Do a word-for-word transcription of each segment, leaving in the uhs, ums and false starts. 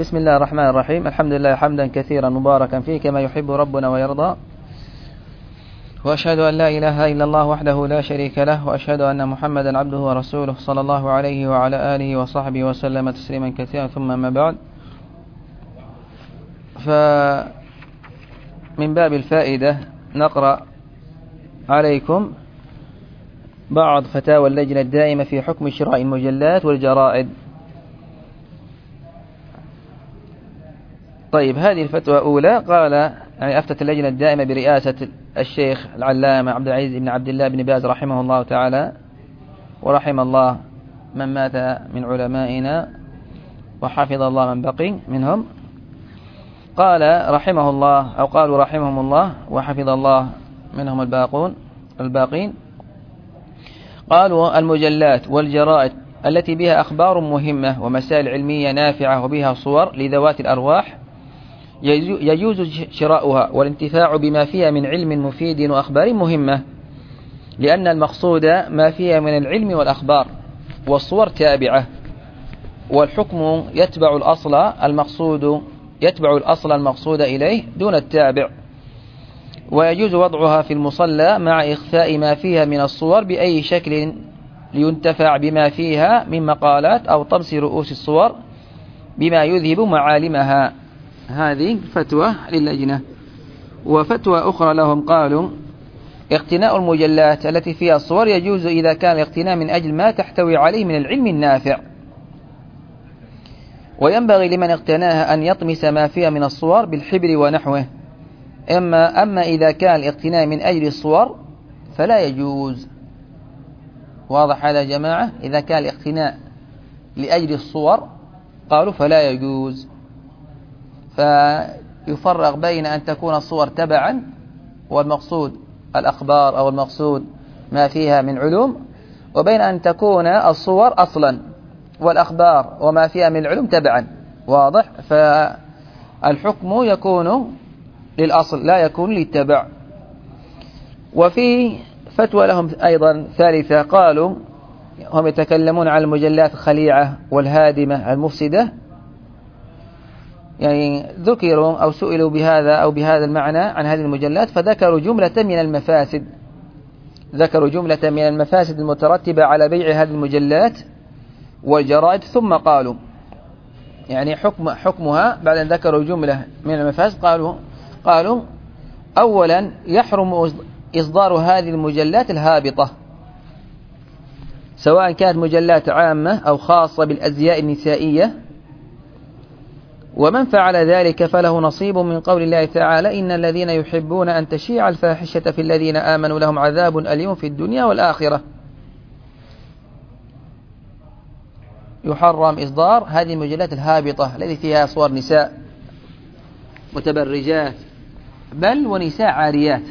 بسم الله الرحمن الرحيم. الحمد لله حمدا كثيرا مباركا فيه كما يحب ربنا ويرضى، وأشهد أن لا إله إلا الله وحده لا شريك له، وأشهد أن محمدا عبده ورسوله صلى الله عليه وعلى آله وصحبه وسلم تسليما كثيرا. ثم ما بعد، فمن باب الفائدة نقرأ عليكم بعض فتاوى اللجنة الدائمة في حكم شراء المجلات والجرائد. طيب، هذه الفتوى أولى. قال يعني أفتت اللجنة الدائمة برئاسة الشيخ العلامة عبد العزيز بن عبد الله بن باز رحمه الله تعالى، ورحم الله من مات من علمائنا وحفظ الله من بقي منهم. قال رحمه الله، أو قالوا رحمهم الله وحفظ الله منهم الباقون الباقين. قالوا المجلات والجرائد التي بها أخبار مهمة ومسائل علمية نافعة وبها صور لذوات الأرواح يجوز شراؤها والانتفاع بما فيها من علم مفيد وأخبار مهمة، لأن المقصود ما فيها من العلم والأخبار، والصور تابعة، والحكم يتبع الأصل المقصود يتبع الأصل المقصود إليه دون التابع. ويجوز وضعها في المصلى مع إخفاء ما فيها من الصور بأي شكل لينتفع بما فيها من مقالات أو طمس رؤوس الصور بما يذهب معالمها. هذه فتوى للجنة. وفتوى أخرى لهم، قالوا اقتناء المجلات التي فيها الصور يجوز إذا كان الاقتناء من أجل ما تحتوي عليه من العلم النافع، وينبغي لمن اقتناها أن يطمس ما فيها من الصور بالحبر ونحوه. أما, أما إذا كان الاقتناء من أجل الصور فلا يجوز. واضح هذا يا جماعة؟ إذا كان الاقتناء لأجل الصور قالوا فلا يجوز. فيفرق بين أن تكون الصور تبعا والمقصود الأخبار أو المقصود ما فيها من علوم، وبين أن تكون الصور أصلا والأخبار وما فيها من العلوم تبعا. واضح؟ فالحكم يكون للأصل لا يكون للتبع. وفي فتوى لهم أيضا ثالثة، قالوا هم يتكلمون عن المجلات الخليعة والهادمة المفسدة، يعني ذكروا أو سئلوا بهذا أو بهذا المعنى عن هذه المجلات، فذكروا جملة من المفاسد ذكروا جملة من المفاسد المترتبة على بيع هذه المجلات والجرائد، ثم قالوا يعني حكم حكمها بعد أن ذكروا جملة من المفاسد. قالوا قالوا أولا يحرم إصدار هذه المجلات الهابطة، سواء كانت مجلات عامة أو خاصة بالأزياء النسائية، ومن فعل ذلك فله نصيب من قول الله تعالى إن الذين يحبون أن تشيع الفاحشة في الذين آمنوا لهم عذاب أليم في الدنيا والآخرة. يحرم إصدار هذه المجلات الهابطة التي فيها صور نساء متبرجات، بل ونساء عاريات،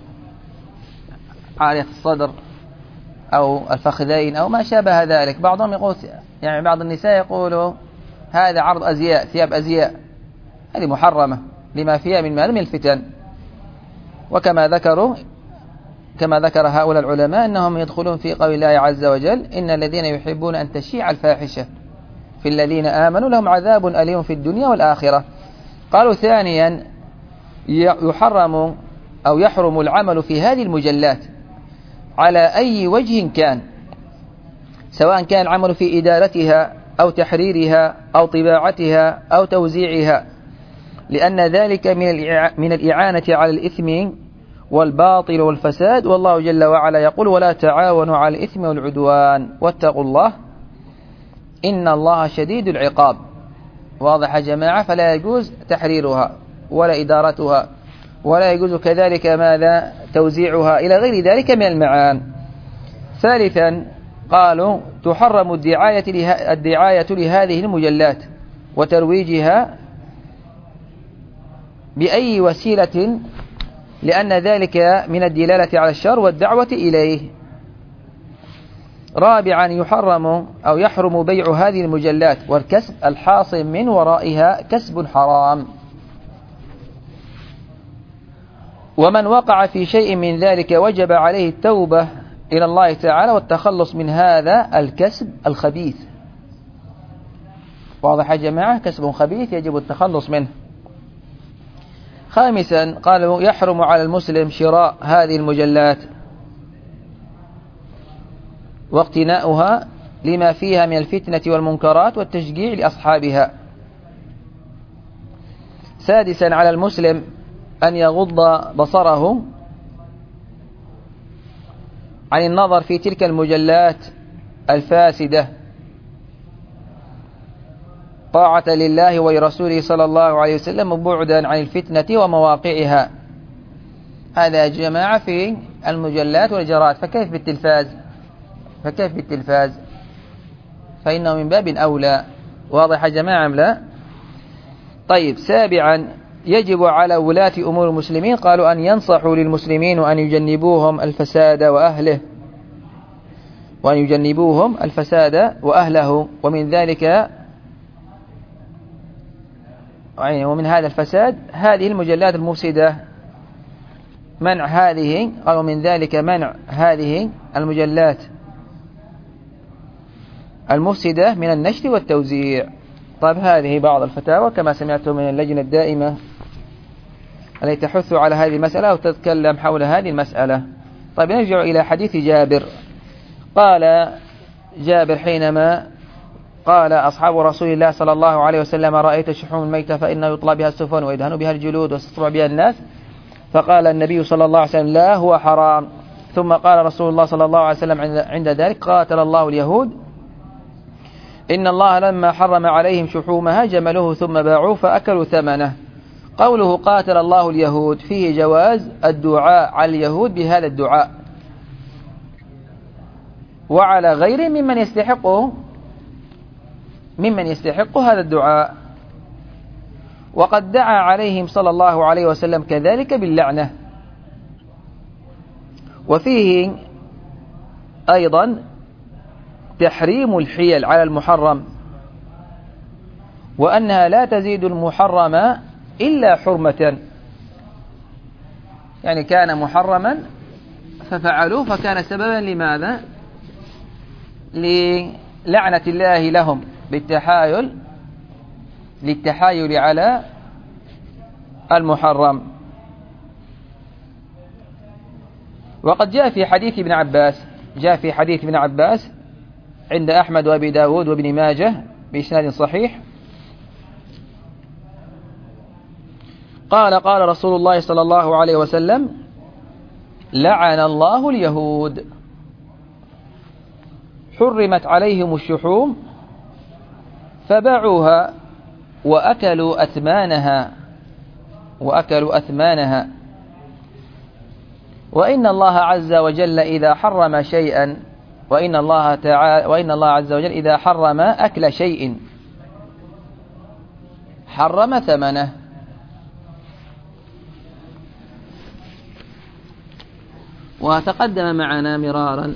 عارية الصدر أو الفخذين أو ما شابه ذلك. بعضهم يقول يعني بعض النساء يقولوا هذا عرض أزياء، ثياب أزياء، هذه محرمة لما فيها من مال من الفتن. وكما ذكروا كما ذكر هؤلاء العلماء أنهم يدخلون في قول الله عز وجل إن الذين يحبون أن تشيع الفاحشة في الذين آمنوا لهم عذاب أليم في الدنيا والآخرة. قالوا ثانيا يحرم أو يحرم العمل في هذه المجلات على أي وجه كان، سواء كان العمل في إدارتها أو تحريرها أو طباعتها أو توزيعها، لأن ذلك من الإعانة على الإثم والباطل والفساد، والله جل وعلا يقول ولا تعاونوا على الإثم والعدوان واتقوا الله إن الله شديد العقاب. واضح يا جماعة؟ فلا يجوز تحريرها ولا إدارتها، ولا يجوز كذلك ماذا توزيعها إلى غير ذلك من المعان. ثالثا قالوا تحرم الدعاية, له... الدعاية لهذه المجلات وترويجها بأي وسيلة، لأن ذلك من الدلالة على الشر والدعوة إليه. رابعا يحرم أو يحرم بيع هذه المجلات والكسب الحاصل من ورائها كسب حرام، ومن وقع في شيء من ذلك وجب عليه التوبة إلى الله تعالى والتخلص من هذا الكسب الخبيث. واضح يا جماعة؟ كسب خبيث يجب التخلص منه. خامسا قالوا يحرم على المسلم شراء هذه المجلات واقتناؤها لما فيها من الفتنة والمنكرات والتشجيع لأصحابها. سادسا على المسلم أن يغض بصره عن النظر في تلك المجلات الفاسدة طاعة لله ولرسوله صلى الله عليه وسلم وبعدا عن الفتنة ومواقعها. هذا يا جماعة في المجلات والجرائد، فكيف بالتلفاز؟ فكيف بالتلفاز؟ فإنه من باب أولى. واضح يا جماعة أم لا؟ طيب. سابعا يجب على ولاة أمور المسلمين قالوا أن ينصحوا للمسلمين وأن يجنبوهم الفساد وأهله وأن يجنبوهم الفساد وأهله ومن ذلك ومن هذا الفساد هذه المجلات المفسدة، منع هذه، قالوا من ذلك منع هذه المجلات المفسدة من النشر والتوزيع. طيب هذه بعض الفتاوى كما سمعتم من اللجنة الدائمة التي تحث على هذه المسألة وتتكلم حول هذه المسألة. طيب نرجع إلى حديث جابر. قال جابر حينما قال أصحاب رسول الله صلى الله عليه وسلم رأيت الشحوم الميتة فإنه يطلى بها السفن ويدهن بها الجلود ويستطبع بها الناس، فقال النبي صلى الله عليه وسلم لا هو حرام. ثم قال رسول الله صلى الله عليه وسلم عند ذلك قاتل الله اليهود إن الله لما حرم عليهم شحومها جملوه ثم باعوه فأكلوا ثمنه. قوله قاتل الله اليهود فيه جواز الدعاء على اليهود بهذا الدعاء وعلى غيره ممن يستحقه ممن يستحق هذا الدعاء، وقد دعا عليهم صلى الله عليه وسلم كذلك باللعنة. وفيه أيضا تحريم الحيل على المحرم وأنها لا تزيد المحرم إلا حرمة، يعني كان محرما ففعلوه فكان سببا لماذا؟ للعنة الله لهم بالتحايل للتحايل على المحرم. وقد جاء في حديث ابن عباس جاء في حديث ابن عباس عند أحمد وأبي داود وابن ماجه بإسناد صحيح قال قال رسول الله صلى الله عليه وسلم لعن الله اليهود حرمت عليهم الشحوم فباعوها وأكلوا أثمانها وأكلوا أثمانها وإن الله عز وجل إذا حرم شيئا وإن الله تعالى وإن الله عز وجل إذا حرم أكل شيء حرم ثمنه. وتقدم معنا مرارا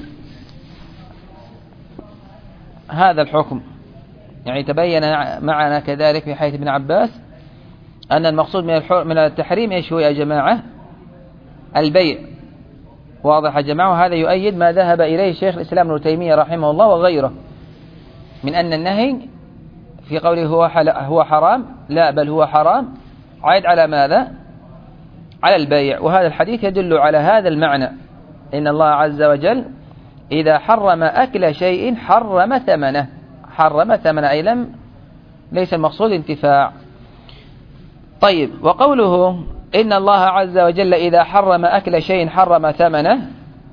هذا الحكم، يعني تبين معنا كذلك في حديث ابن عباس أن المقصود من التحريم إيش هو يا جماعة؟ البيع. واضح يا جماعة؟ وهذا يؤيد ما ذهب إليه شيخ الإسلام ابن تيمية رحمه الله وغيره من أن النهي في قوله هو هو حرام، لا بل هو حرام عائد على ماذا؟ على البيع. وهذا الحديث يدل على هذا المعنى، إن الله عز وجل إذا حرم أكل شيء حرم ثمنه حرم ثمنه أي لم ليس المقصود انتفاع. طيب. وقوله إن الله عز وجل إذا حرم أكل شيء حرم ثمنه،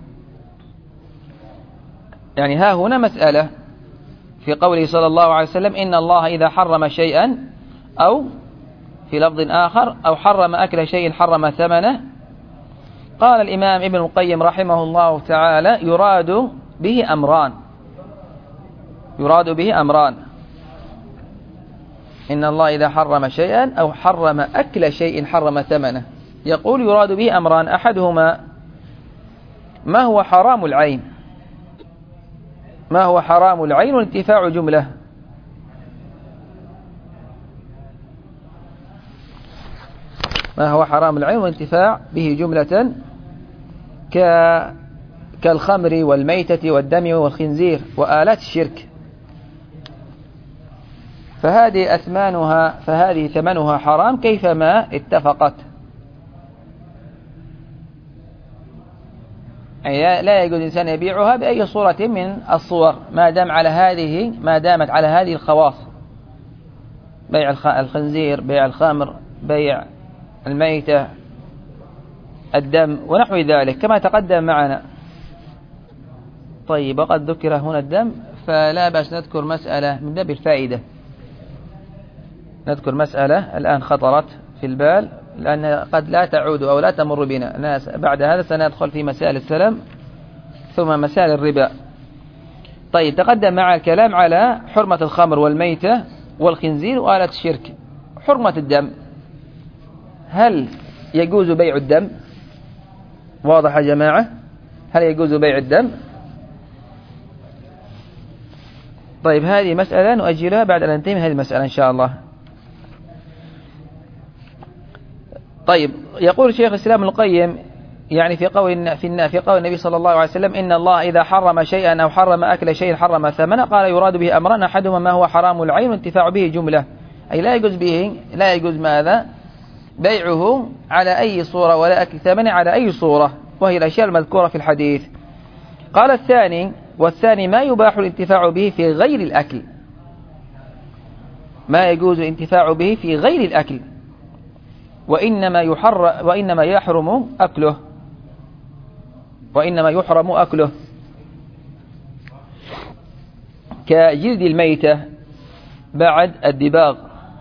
يعني ها هنا مسألة في قوله صلى الله عليه وسلم إن الله إذا حرم شيئا، أو في لفظ آخر أو حرم أكل شيء حرم ثمنه. قال الإمام ابن القيم رحمه الله تعالى يراد به أمران يراد به أمران إن الله إذا حرم شيئا أو حرم أكل شيء حرم ثمنه. يقول يراد به أمران، أحدهما ما هو حرام العين ما هو حرام العين وانتفاع جملة، ما هو حرام العين وانتفاع به جملة كالخمر والميتة والدم والخنزير وآلات الشرك. فهذه أثمانها فهذه ثمنها حرام كيفما اتفقت. يعني لا يجوز الإنسان يبيعها بأي صورة من الصور ما دام على هذه ما دامت على هذه الخواص: بيع الخنزير، بيع الخمر، بيع الميتة، الدم ونحو ذلك كما تقدم معنا. طيب، وقد ذكر هنا الدم، فلا بأس نذكر مسألة من باب الفائدة. نذكر مسألة الآن خطرت في البال، لأن قد لا تعود أو لا تمر بنا ناس. بعد هذا سندخل في مسائل السلم ثم مسائل الربا. طيب، تقدم مع الكلام على حرمة الخمر والميتة والخنزير وآلة الشرك. حرمة الدم، هل يجوز بيع الدم؟ واضح يا جماعة؟ هل يجوز بيع الدم؟ طيب، هذه مسألة نؤجلها بعد أن ننتهي من هذه المسألة إن شاء الله. طيب، يقول شيخ الإسلام ابن القيم يعني في قول في في قول النبي صلى الله عليه وسلم: إن الله إذا حرم شيئا أو حرم أكل شيء حرم ثمنه. قال: يراد به أمران، أحدهما ما هو حرام العين والانتفاع به جملة، أي لا يجوز به لا يجوز ماذا؟ بيعه على أي صورة ولا أكل ثمنه على أي صورة، وهي الأشياء المذكورة في الحديث. قال الثاني والثاني ما يباح الانتفاع به في غير الأكل، ما يجوز الانتفاع به في غير الأكل، وإنما يحر وإنما يحرم أكله وإنما يحرم أكله كجلد الميتة بعد الدباغ،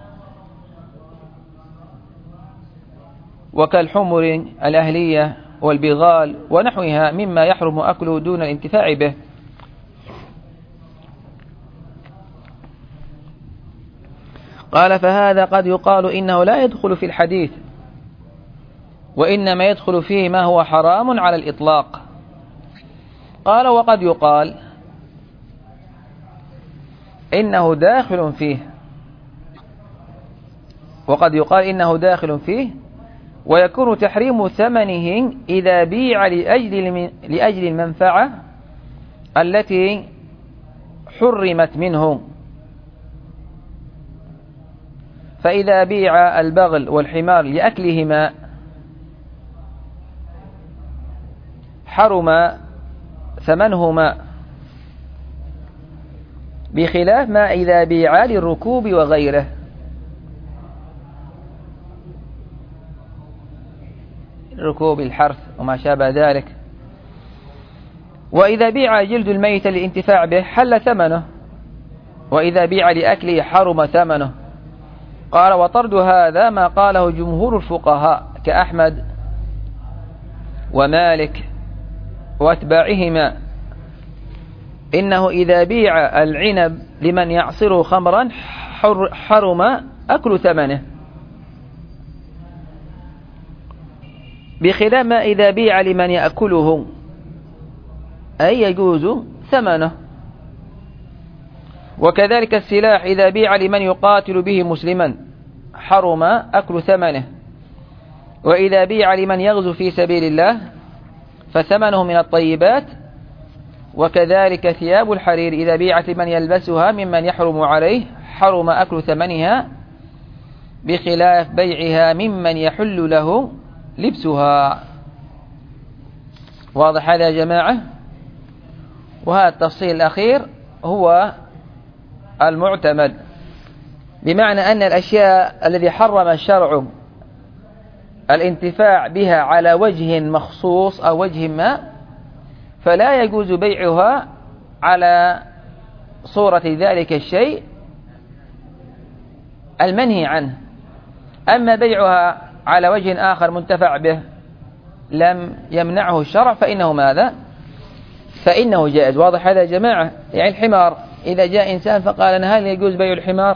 وكالحمر الأهلية والبغال ونحوها مما يحرم أكله دون الانتفاع به. قال: فهذا قد يقال إنه لا يدخل في الحديث، وإنما يدخل فيه ما هو حرام على الإطلاق. قال: وقد يقال إنه داخل فيه وقد يقال إنه داخل فيه ويكون تحريم ثمنه إذا بيع لأجل لأجل المنفعة التي حرمت منه. فإذا بيع البغل والحمار لأكلهما حرم ثمنهما، بخلاف ما إذا بيع للركوب وغيره. ركوب الحرث وما شابه ذلك. وإذا بيع جلد الميت للانتفاع به حل ثمنه، وإذا بيع لأكله حرم ثمنه. قال: وطرد هذا ما قاله جمهور الفقهاء كأحمد ومالك وأتباعهما، إنه إذا بيع العنب لمن يعصره خمرا حرم أكل ثمنه، بخلاف ما إذا بيع لمن يأكله أي يجوز ثمنه. وكذلك السلاح إذا بيع لمن يقاتل به مسلما حرم أكل ثمنه، وإذا بيع لمن يغزو في سبيل الله فثمنه من الطيبات. وكذلك ثياب الحرير إذا بيعت لمن يلبسها ممن يحرم عليه حرم أكل ثمنها، بخلاف بيعها ممن يحل له لبسها. واضح هذا يا جماعة؟ وهذا التفصيل الأخير هو المعتمد، بمعنى أن الأشياء الذي حرم الشرع الانتفاع بها على وجه مخصوص أو وجه ما، فلا يجوز بيعها على صورة ذلك الشيء المنهي عنه. أما بيعها على وجه آخر منتفع به لم يمنعه الشرع فإنه ماذا؟ فإنه جائز. واضح هذا يا جماعة؟ يعني الحمار إذا جاء إنسان فقال لنا: هل يجوز بيع الحمار؟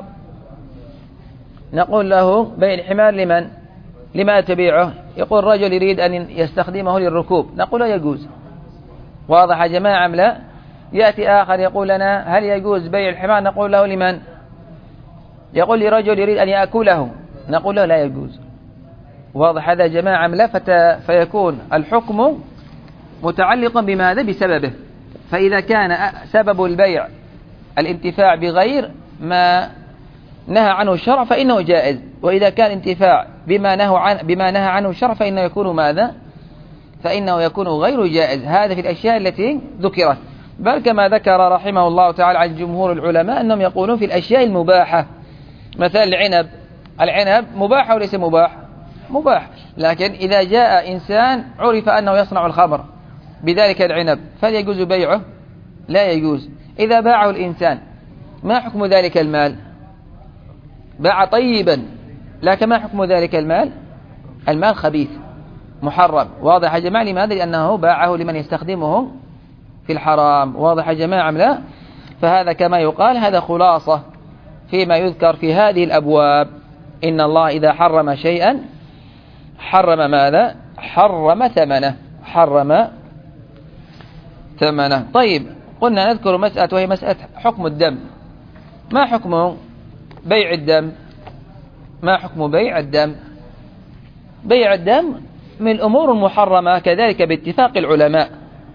نقول له: بيع الحمار لمن؟ لما تبيعه؟ يقول: رجل يريد أن يستخدمه للركوب. نقول له: يجوز. واضح يا جماعة أم لا؟ يأتي آخر يقول لنا: هل يجوز بيع الحمار؟ نقول له: لمن؟ يقول لي: رجل يريد أن يأكله. نقول له: لا يجوز. واضح هذا يا جماعة أم لا؟ فيكون الحكم متعلقا بماذا؟ بسببه. فإذا كان سبب البيع الانتفاع بغير ما نهى عنه الشرع فإنه جائز، وإذا كان انتفاع بما نهى عن بما نهى عنه الشرع فإنه يكون ماذا؟ فإنه يكون غير جائز. هذا في الأشياء التي ذكرت. بل كما ذكر رحمه الله تعالى عن جمهور العلماء أنهم يقولون في الأشياء المباحة، مثلا العنب، العنب مباح أو ليس مباح؟ مباح. لكن إذا جاء إنسان عرف أنه يصنع الخمر بذلك العنب فهل يجوز بيعه؟ لا يجوز. إذا باعه الإنسان ما حكم ذلك المال؟ باع طيبا، لكن ما حكم ذلك المال؟ المال خبيث محرم. واضح يا جماعة؟ لماذا؟ لأنه باعه لمن يستخدمه في الحرام. واضح يا جماعة أم لا؟ فهذا كما يقال هذا خلاصة فيما يذكر في هذه الأبواب. إن الله إذا حرم شيئا حرم ماذا؟ حرم ثمنه، حرم ثمنه. طيب، قلنا نذكر مسألة وهي مسألة حكم الدم. ما حكم بيع الدم؟ ما حكم بيع الدم؟ بيع الدم من الأمور المحرمة كذلك باتفاق العلماء.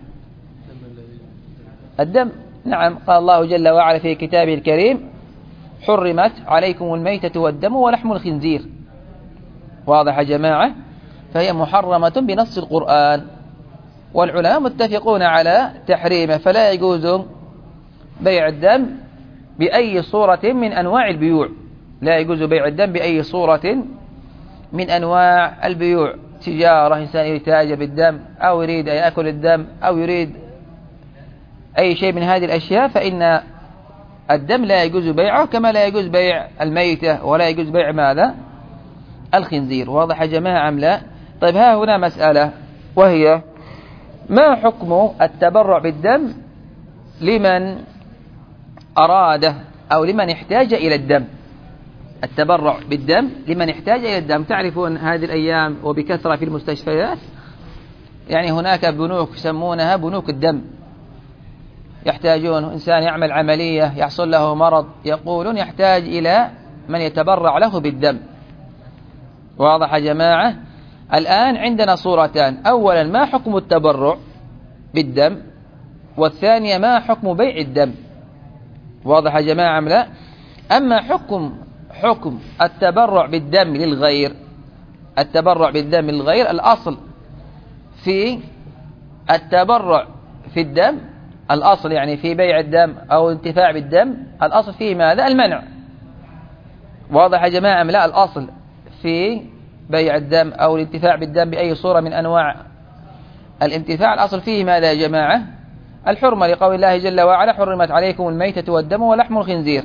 الدم، نعم، قال الله جل وعلا في كتابه الكريم: حرمت عليكم الميتة والدم ولحم الخنزير. واضح يا جماعة؟ فهي محرمة بنص القرآن، والعلماء متفقون على تحريمه، فلا يجوز بيع الدم بأي صورة من أنواع البيوع. لا يجوز بيع الدم بأي صورة من أنواع البيوع، تجارة، إنسان يتاجر بالدم أو يريد أن يأكل الدم أو يريد أي شيء من هذه الأشياء، فإن الدم لا يجوز بيعه، كما لا يجوز بيع الميتة ولا يجوز بيع ماذا؟ الخنزير. واضح يا جماعة أم لا؟ طيب، ها هنا مسألة، وهي ما حكم التبرع بالدم لمن أراده أو لمن احتاج إلى الدم؟ التبرع بالدم لمن احتاج إلى الدم. تعرفون هذه الأيام وبكثرة في المستشفيات يعني هناك بنوك يسمونها بنوك الدم، يحتاجون إنسان يعمل عملية يحصل له مرض، يقولون يحتاج إلى من يتبرع له بالدم. واضح يا جماعة؟ الآن عندنا صورتان: أولا ما حكم التبرع بالدم، والثانية ما حكم بيع الدم. واضح يا جماعة أم لا؟ أما حكم حكم التبرع بالدم للغير، التبرع بالدم للغير، الأصل في التبرع في الدم، الأصل يعني في بيع الدم أو انتفاع بالدم، الأصل فيه ماذا؟ المنع. واضح يا جماعة أم لا؟ الأصل في بيع الدم أو الانتفاع بالدم بأي صورة من أنواع الانتفاع، الأصل فيه ماذا يا جماعة؟ الحرمة، لقول الله جل وعلا: حرمت عليكم الميتة والدم ولحم الخنزير.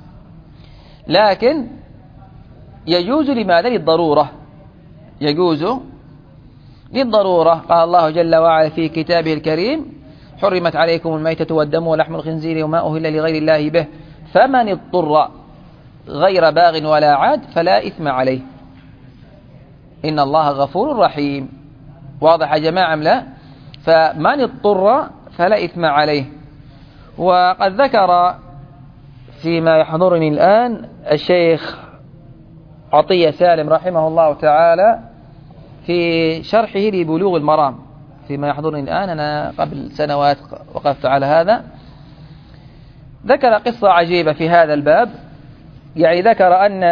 لكن يجوز لماذا؟ للضرورة، يجوز للضرورة. قال الله جل وعلا في كتابه الكريم: حرمت عليكم الميتة والدم ولحم الخنزير وما أهل لغير الله به فمن اضطر غير باغ ولا عاد فلا إثم عليه إن الله غفور رحيم. واضح يا جماعة أم لا؟ فمن اضطر فلا إثم عليه. وقد ذكر فيما يحضرني الآن الشيخ عطية سالم رحمه الله تعالى في شرحه لبلوغ المرام، فيما يحضرني الآن، أنا قبل سنوات وقفت على هذا، ذكر قصة عجيبة في هذا الباب. يعني ذكر أن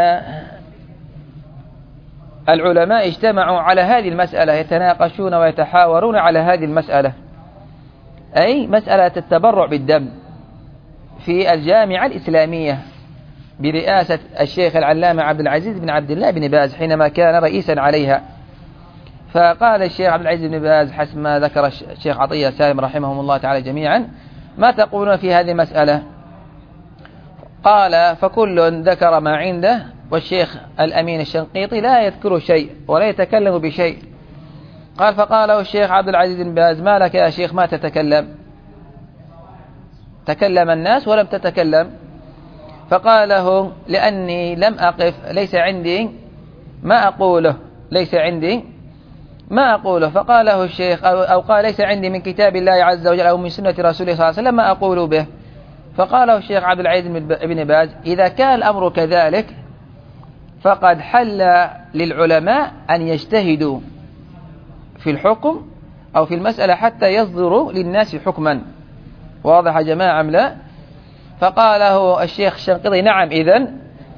العلماء اجتمعوا على هذه المسألة، يتناقشون ويتحاورون على هذه المسألة، أي مسألة التبرع بالدم، في الجامعة الإسلامية برئاسة الشيخ العلامة عبد العزيز بن عبد الله بن باز حينما كان رئيسا عليها. فقال الشيخ عبد العزيز بن باز حسب ما ذكر الشيخ عطية سالم رحمهم الله تعالى جميعا: ما تقولون في هذه المسألة؟ قال: فكل ذكر ما عنده، والشيخ الأمين الشنقيطي لا يذكر شيء ولا يتكلم بشيء. قال: فقال له الشيخ عبد العزيز بن باز: ما لك يا شيخ ما تتكلم؟ تكلم الناس ولم تتكلم. فقال له: لأني لم أقف، ليس عندي ما أقوله، ليس عندي ما أقوله. فقال له الشيخ أو, أو قال: ليس عندي من كتاب الله عز وجل أو من سنة رسوله صلى الله عليه وسلم ما أقول به. فقال له الشيخ عبد العزيز بن باز: إذا كان الأمر كذلك فقد حل للعلماء أن يجتهدوا في الحكم أو في المسألة حتى يصدروا للناس حكما. واضح يا جماعة أم لا؟ فقال له الشيخ الشنقيطي: نعم، إذن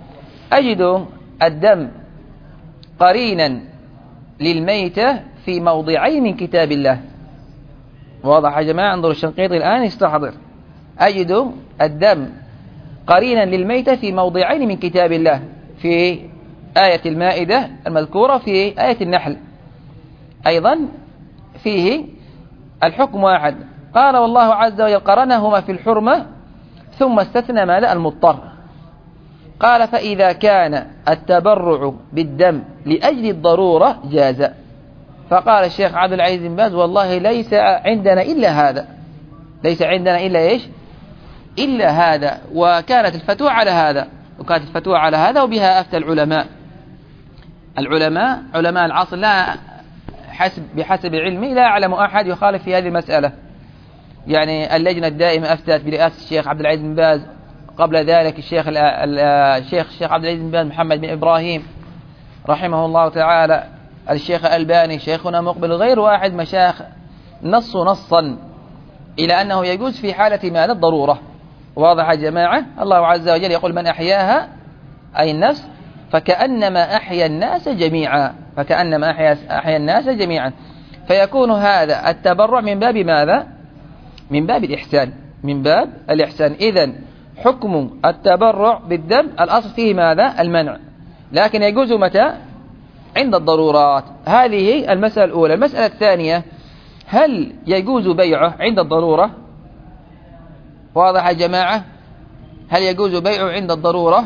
أجد الدم قرينا للميتة في موضعين من كتاب الله. واضح يا جماعة؟ انظروا الشنقيطي الآن يستحضر. أجد الدم قرينا للميتة في موضعين من كتاب الله، في آية المائدة المذكورة في آية النحل أيضا فيه الحكم واحد. قال والله عز وجل قرنهما في الحرمة ثم استثنى ماذا؟ المضطر. قال فإذا كان التبرع بالدم لأجل الضرورة جاز. فقال الشيخ عبد العزيز بن باز والله ليس عندنا إلا هذا، ليس عندنا إلا إيش؟ إلا هذا. وكانت الفتوى على هذا، وكانت الفتوى على هذا وبها أفتى العلماء. العلماء علماء العصر لا حسب بحسب علمي لا أعلم أحد يخالف في هذه المسألة. يعني اللجنة الدائمة أفتت برئاسة الشيخ عبد العزيز بن باز، قبل ذلك الشيخ الشيخ الشيخ عبد العزيز بن باز محمد بن إبراهيم رحمه الله تعالى، الشيخ الألباني، شيخنا مقبل، غير واحد مشايخ نص نصا إلى أنه يجوز في حالة ما الضرورة. واضح يا جماعة؟ الله عز وجل يقول من أحياها أي النفس فكأنما أحيا الناس جميعا، فكأنما أحيا, أحيا الناس جميعا. فيكون هذا التبرع من باب ماذا؟ من باب الإحسان، من باب الإحسان. إذن حكم التبرع بالدم الأصل فيه ماذا؟ المنع، لكن يجوز متى؟ عند الضرورات. هذه المسألة الأولى. المسألة الثانية، هل يجوز بيعه عند الضرورة؟ واضح يا جماعة؟ هل يجوز بيعه عند الضرورة؟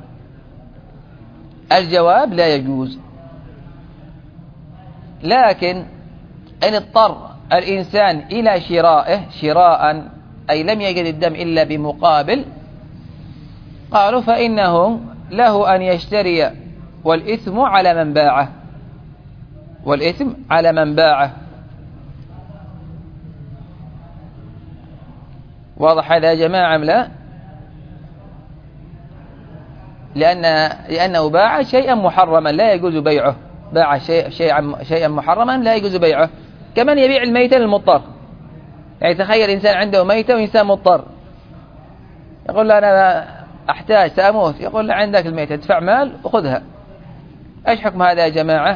الجواب لا يجوز. لكن إن اضطر الإنسان إلى شرائه شراء أي لم يجد الدم إلا بمقابل، قالوا فإنه له أن يشتري والإثم على من باعه، والإثم على من باعه. واضح هذا يا جماعة أم لا؟ لأن لأنه باع شيئا محرما لا يجوز بيعه، باع شيء شيئا شيئا محرما لا يجوز بيعه. كمن يبيع الميتة للمضطر. يعني تخيل إنسان عنده ميتة وإنسان مضطر، يقول له أنا أحتاج سأموت، يقول له عندك الميتة ادفع مال وخذها. ايش حكم هذا يا جماعة؟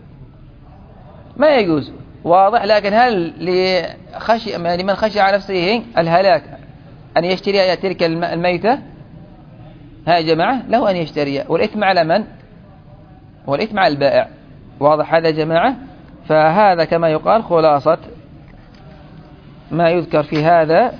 ما يجوز. واضح. لكن هل لخشي لمن خشي على نفسه الهلاك أن يشتري تلك الميتة؟ ها يا جماعة له أن يشتري، والإثم على من؟ والإثم على البائع. واضح هذا يا جماعة؟ فهذا كما يقال خلاصة ما يذكر في هذا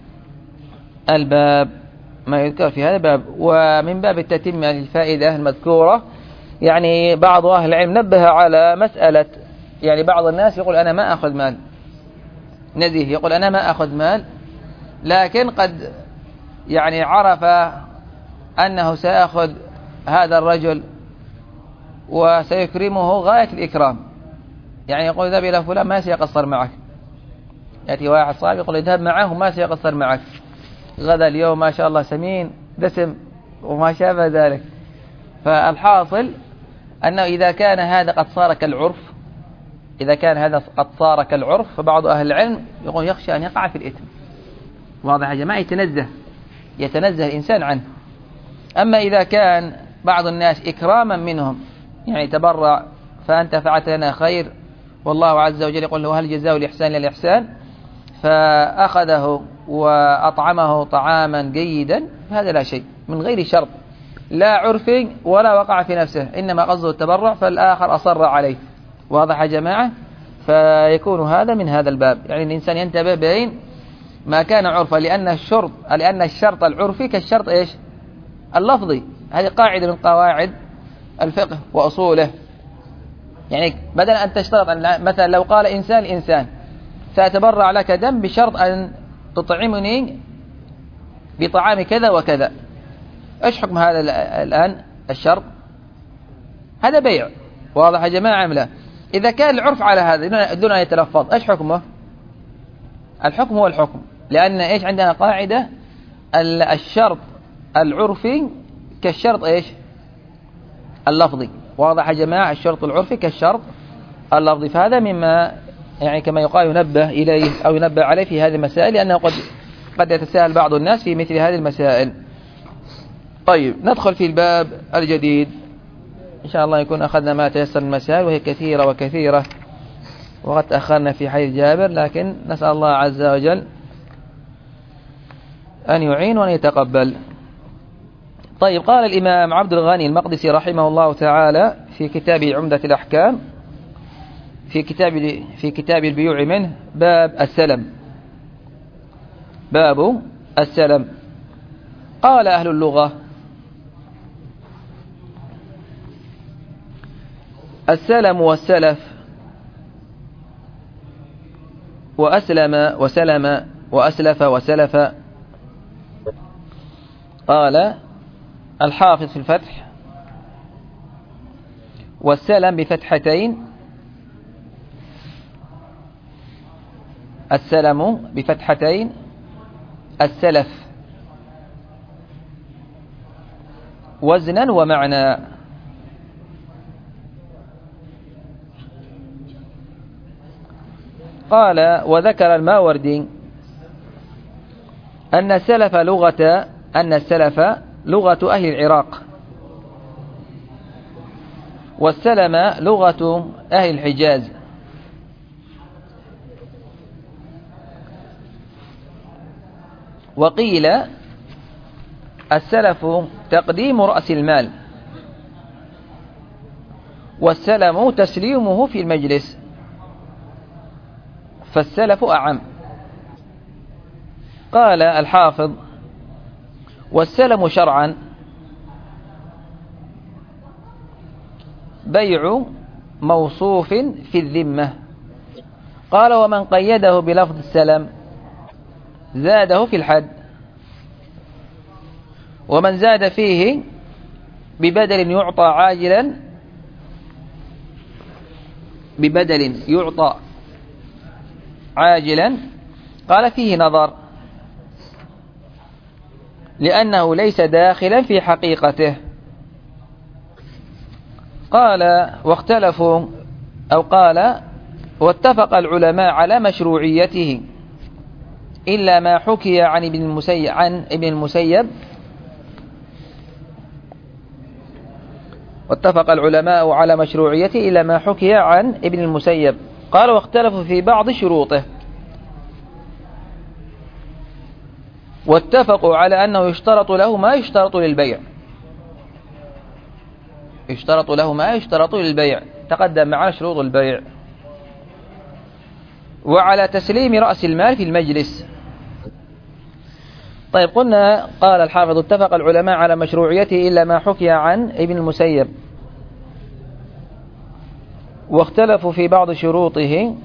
الباب، ما يذكر في هذا الباب. ومن باب التتمة للفائدة المذكورة، يعني بعض أهل العلم نبه على مسألة، يعني بعض الناس يقول أنا ما أخذ مال، نزيه يقول أنا ما أخذ مال، لكن قد يعني عرف أنه سيأخذ هذا الرجل وسيكرمه غاية الإكرام. يعني يقول اذهب إلى فلان ما سيقصر معك. يأتي واحد صاحب يقول اذهب معه وما سيقصر معك، غدا اليوم ما شاء الله سمين دسم وما شابه ذلك. فالحاصل أنه إذا كان هذا قد صار كالعرف، إذا كان هذا قد صار كالعرف فبعض أهل العلم يقول يخشى أن يقع في الإثم. واضح يا جماعة؟ يتنزه يتنزه الإنسان عنه. أما إذا كان بعض الناس إكراما منهم، يعني تبرع فأنت فعلت لنا خير والله عز وجل يقول له هل جزاء الإحسان إلا الإحسان، فأخذه وأطعمه طعاما جيدا، هذا لا شيء من غير شرط، لا عرف ولا وقع في نفسه، إنما قصده التبرع فالآخر أصر عليه. واضح يا جماعة؟ فيكون هذا من هذا الباب. يعني الإنسان ينتبه بين ما كان عرفا، لأن الشرط لأن الشرط العرفي كالشرط إيش؟ اللفظي. هذه قاعدة من قواعد الفقه وأصوله. يعني بدل أن تشترط أن مثلا لو قال إنسان لإنسان سأتبرع لك دم بشرط أن تطعمني بطعام كذا وكذا، إيش حكم هذا الآن الشرط؟ هذا بيع. واضح يا جماعة أم لا؟ إذا كان العرف على هذا دون أن يتلفظ إيش حكمه؟ الحكم هو الحكم، لأن إيش عندنا قاعدة الشرط العرفي كالشرط إيش؟ اللفظي. واضح يا جماعة؟ الشرط العرفي كالشرط اللفظي. فهذا مما يعني كما يقال ينبه إليه أو ينبه عليه في هذه المسائل، لأنه قد قد يتساهل بعض الناس في مثل هذه المسائل. طيب ندخل في الباب الجديد إن شاء الله يكون أخذنا ما تيسر المسائل، وهي كثيرة وكثيرة، وقد تأخرنا في حديث جابر، لكن نسأل الله عز وجل أن يعين وأن يتقبل. طيب، قال الإمام عبد الغني المقدسي رحمه الله تعالى في كتابه عمدة الأحكام في كتاب في كتاب البيوع منه باب السلم. باب السلم. قال أهل اللغة: السلم والسلف وأسلم وسلم وأسلف وسلف. قال الحافظ في الفتح: والسلم بفتحتين، السلم بفتحتين، السلف وزنا ومعنى. قال: وذكر الماوردي أن السلف لغة أن السلف لغة أهل العراق، والسلم لغة أهل الحجاز. وقيل السلف تقديم رأس المال، والسلم تسليمه في المجلس، فالسلف أعم. قال الحافظ: والسلم شرعا بيع موصوف في الذمة. قال: ومن قيده بلفظ السلم زاده في الحد، ومن زاد فيه ببدل يعطى عاجلا ببدل يعطى عاجلا قال فيه نظر، لأنه ليس داخلا في حقيقته. قال: واختلفوا أو قال: واتفق العلماء على مشروعيته إلا ما حكي عن ابن المسيب عن ابن المسيب واتفق العلماء على مشروعيته إلا ما حكي عن ابن المسيب. قال: واختلفوا في بعض شروطه، واتفقوا على أنه يشترط له ما يشترط للبيع يشترط له ما يشترط للبيع تقدم معنا شروط البيع، وعلى تسليم رأس المال في المجلس. طيب، قلنا قال الحافظ: اتفق العلماء على مشروعيته إلا ما حكي عن ابن المسيب، واختلفوا في بعض شروطه،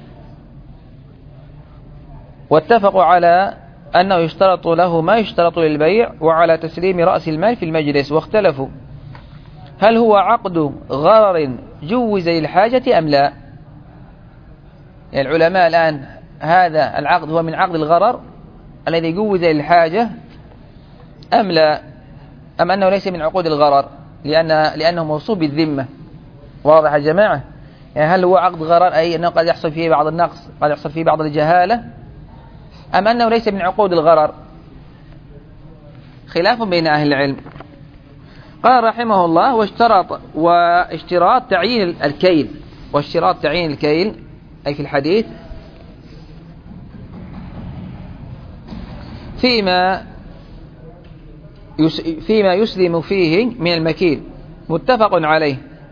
واتفقوا على أنه يشترط له ما يشترط للبيع، وعلى تسليم رأس المال في المجلس. واختلفوا هل هو عقد غرر جوز للحاجة أم لا. يعني العلماء الآن هذا العقد هو من عقد الغرر الذي جوز للحاجة أم لا، أم أنه ليس من عقود الغرر لأن لأنه موصوف بالذمة. واضح يا جماعة؟ يعني هل هو عقد غرر أي أنه قد يحصل فيه بعض النقص، قد يحصل فيه بعض الجهالة، أم أنه ليس من عقود الغرر؟ خلاف بين أهل العلم. قال رحمه الله: واشترط واشتراط تعيين الكيل واشتراط تعيين الكيل أي في الحديث فيما فيما يسلم فيه من المكيل متفق عليه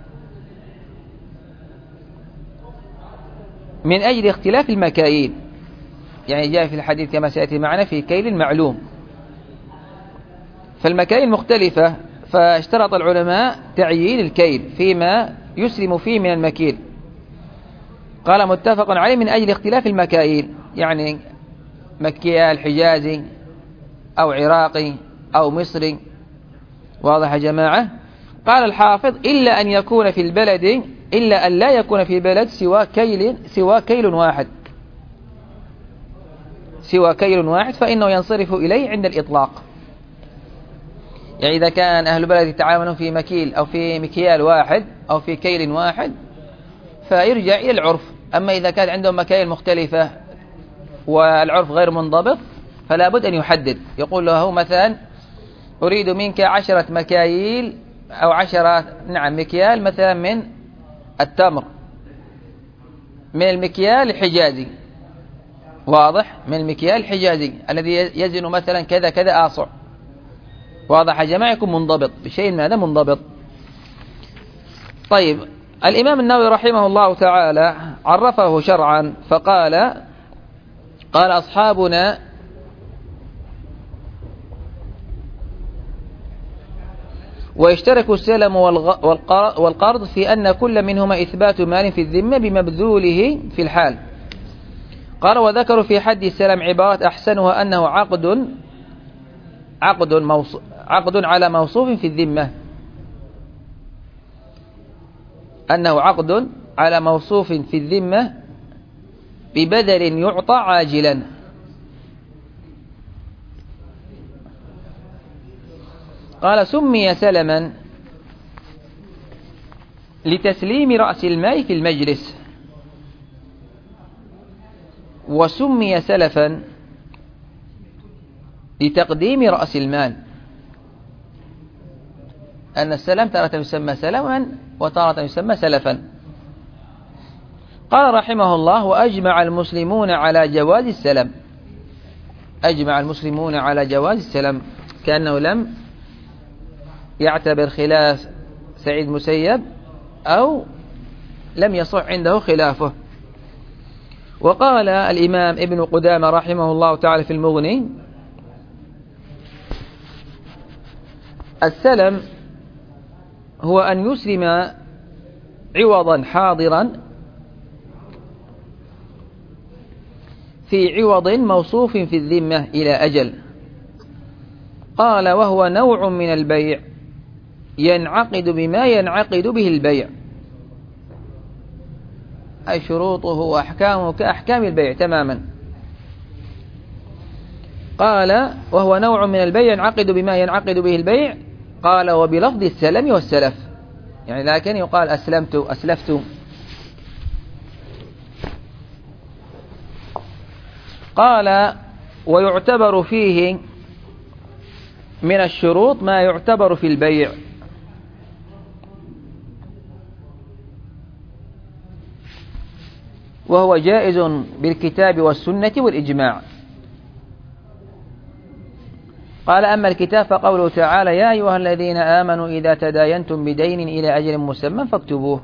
من أجل اختلاف المكاييل. يعني جاء في الحديث كما سيأتي معنا في كيل معلوم، فالمكاييل مختلفة، فاشترط العلماء تعيين الكيل فيما يسلم فيه من المكيل. قال: متفق عليه من أجل اختلاف المكاييل، يعني مكيال حجازي أو عراقي أو مصري. واضح يا جماعة؟ قال الحافظ: إلا أن يكون في البلد إلا أن لا يكون في بلد سوى كيل سوى كيل واحد سوى كيل واحد فإنه ينصرف إليه عند الإطلاق. يعني إذا كان أهل البلد يتعاملون في مكيل أو في مكيال واحد أو في كيل واحد فيرجع إلى العرف. أما إذا كان عندهم مكايل مختلفة والعرف غير منضبط فلا بد أن يحدد، يقول له مثلا أريد منك عشرة مكاييل أو عشرة نعم مكيال مثلا من التمر من المكيال الحجازي، واضح، من المكيال الحجازي الذي يزن مثلا كذا كذا آصع، واضح يا جماعة، يكون منضبط بشيء من هذا منضبط. طيب الإمام النووي رحمه الله تعالى عرفه شرعا فقال قال أصحابنا ويشترك السلم والقرض في أن كل منهما إثبات مال في الذمة بمبذوله في الحال. قال وذكروا في حد السلم عبارات أحسنها أنه عقد عقد موص عقد على موصوف في الذمة، أنه عقد على موصوف في الذمة ببذل يعطى عاجلا. قال سمي سلما لتسليم رأس المال في المجلس، وسمي سلفا لتقديم رأس المال، أن السلم تارة يسمى سلما وتارة يسمى سلفا. قال رحمه الله وأجمع المسلمون على جواز السلم، أجمع المسلمون على جواز السلم، كأنه لم يعتبر خلاف سعيد مسيب أو لم يصح عنده خلافه. وقال الإمام ابن قدامة رحمه الله تعالى في المغني السلم هو أن يسلم عوضا حاضرا في عوض موصوف في الذمة إلى أجل. قال وهو نوع من البيع ينعقد بما ينعقد به البيع، أي شروطه وأحكامه كأحكام البيع تماما. قال وهو نوع من البيع ينعقد بما ينعقد به البيع، قال وبلفظ السلم والسلف، يعني لكن يقال أسلمت أسلفت. قال ويعتبر فيه من الشروط ما يعتبر في البيع، وهو جائز بالكتاب والسنة والإجماع. قال أما الكتاب فقوله تعالى يا أيها الذين آمنوا إذا تداينتم بدين إلى أجل مسمى فاكتبوه.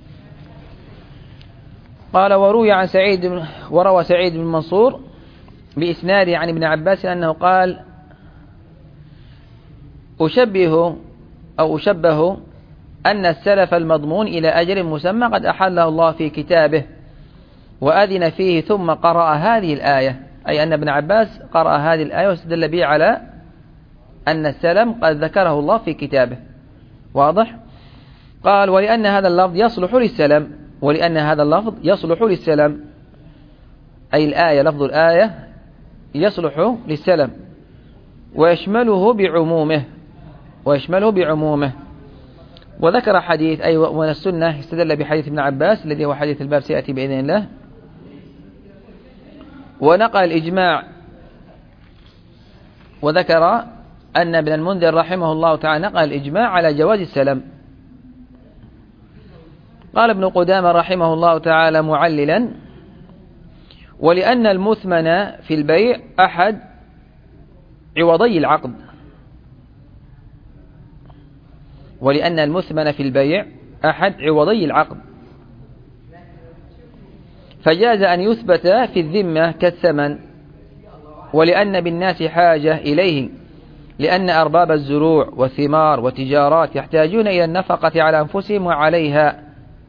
قال وروي عن سعيد وروى سعيد بن منصور بإسناده عن ابن عباس أنه قال أشبه أو أشبه أن السلف المضمون إلى أجل مسمى قد أحله الله في كتابه وأذن فيه ثم قرأ هذه الآية، أي أن ابن عباس قرأ هذه الآية واستدل به على أن السلم قد ذكره الله في كتابه، واضح. قال ولأن هذا اللفظ يصلح للسلم، ولأن هذا اللفظ يصلح للسلم، أي الآية لفظ الآية يصلح للسلم ويشمله بعمومه ويشمله بعمومه. وذكر حديث أي من السنة استدل بحديث ابن عباس الذي هو حديث الباب سيأتي بإذن الله. ونقل الإجماع وذكر أن ابن المنذر رحمه الله تعالى نقل الإجماع على جواز السلم. قال ابن قدامة رحمه الله تعالى معللا ولأن المثمن في البيع أحد عوضي العقد، ولأن المثمن في البيع أحد عوضي العقد فجاز أن يثبت في الذمة كالثمن، ولأن بالناس حاجة إليه، لأن أرباب الزروع والثمار والتجارات يحتاجون إلى النفقة على أنفسهم وعليها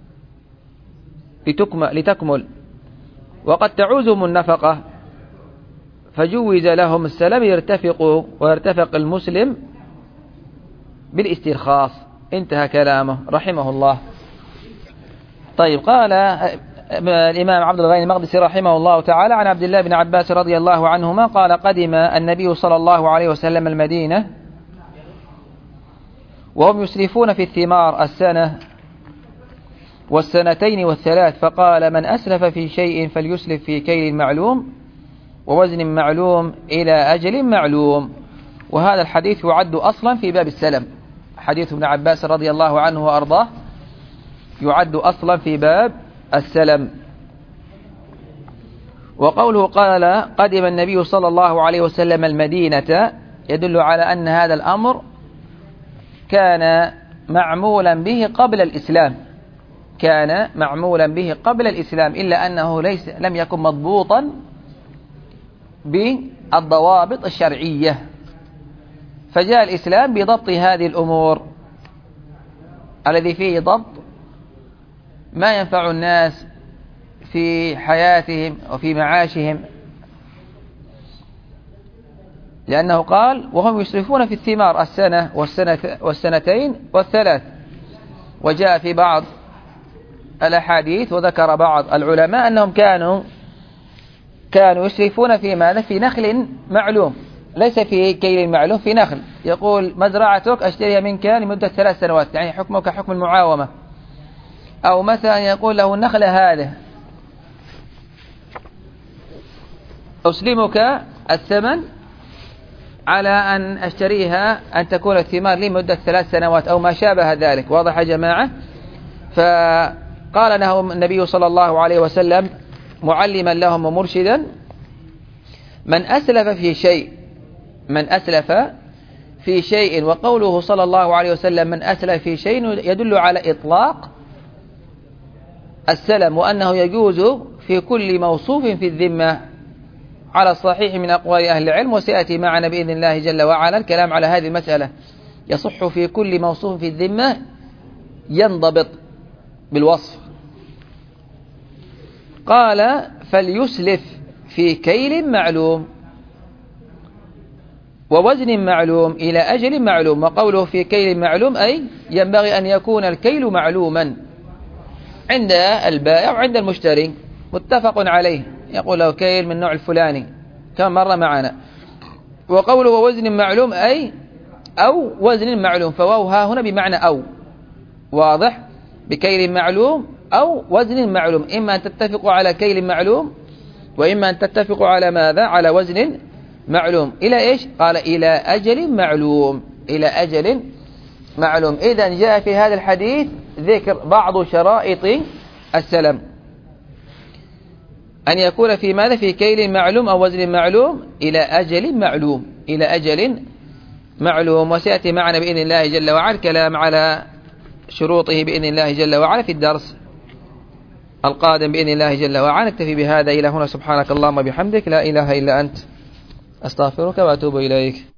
لتكمل، وقد تعوزهم النفقة فجوز لهم السلم يرتفق ويرتفق المسلم بالاسترخاص. انتهى كلامه رحمه الله. طيب قال الإمام عبد الغني المقدسي رحمه الله تعالى عن عبد الله بن عباس رضي الله عنهما قال قدم النبي صلى الله عليه وسلم المدينة وهم يسرفون في الثمار السنة والسنتين والثلاث، فقال من أسلف في شيء فليسلف في كيل معلوم ووزن معلوم إلى أجل معلوم. وهذا الحديث يعد أصلا في باب السلم. حديث ابن عباس رضي الله عنه وأرضاه يعد أصلا في باب السلم. وقوله قال قدم النبي صلى الله عليه وسلم المدينة يدل على أن هذا الأمر كان معمولا به قبل الإسلام، كان معمولا به قبل الإسلام، إلا أنه ليس لم يكن مضبوطا بالضوابط الشرعية، فجاء الإسلام بضبط هذه الأمور الذي فيه ضبط ما ينفع الناس في حياتهم وفي معاشهم، لأنه قال وهم يسرفون في الثمار السنة والسنة والسنتين والثلاث. وجاء في بعض الأحاديث وذكر بعض العلماء أنهم كانوا كانوا يسرفون في ماذا؟ في نخل معلوم، ليس في كيل معلوم، في نخل. يقول مزرعتك أشتريها منك لمدة ثلاث سنوات، يعني حكمه كحكم المعاومة. أو مثلا يقول له النخل هذا أسلمك الثمن على أن أشتريها أن تكون الثمار لي مدة ثلاث سنوات أو ما شابه ذلك. واضح يا جماعة؟ فقال لهم النبي صلى الله عليه وسلم معلما لهم ومرشدا من أسلف في شيء من أسلف في شيء وقوله صلى الله عليه وسلم من أسلف في شيء يدل على إطلاق السلم، وأنه يجوز في كل موصوف في الذمة على الصحيح من أقوال أهل العلم، وسيأتي معنا بإذن الله جل وعلا الكلام على هذه المسألة. يصح في كل موصوف في الذمة ينضبط بالوصف. قال فليسلف في كيل معلوم ووزن معلوم إلى أجل معلوم. وقوله في كيل معلوم أي ينبغي أن يكون الكيل معلوما عند البائع وعند المشتري متفق عليه، يقول له كيل من نوع الفلاني كما مر معنا. وقوله ووزن معلوم أي أو وزن معلوم، فواوها هنا بمعنى أو، واضح؟ بكيل معلوم أو وزن معلوم، إما أن تتفقوا على كيل معلوم وإما أن تتفقوا على ماذا؟ على وزن معلوم. إلى إيش؟ قال إلى أجل معلوم، إلى أجل معلوم. إذن جاء في هذا الحديث ذكر بعض شرائط السلم، أن يكون في ماذا؟ في كيل معلوم أو وزن معلوم إلى أجل معلوم، إلى أجل معلوم. وسيأتي معنا بإذن الله جل وعلا الكلام على شروطه بإذن الله جل وعلا في الدرس القادم بإذن الله جل وعلا. نكتفي بهذا إلى هنا. سبحانك اللهم وبحمدك لا إله إلا أنت أستغفرك وأتوب إليك.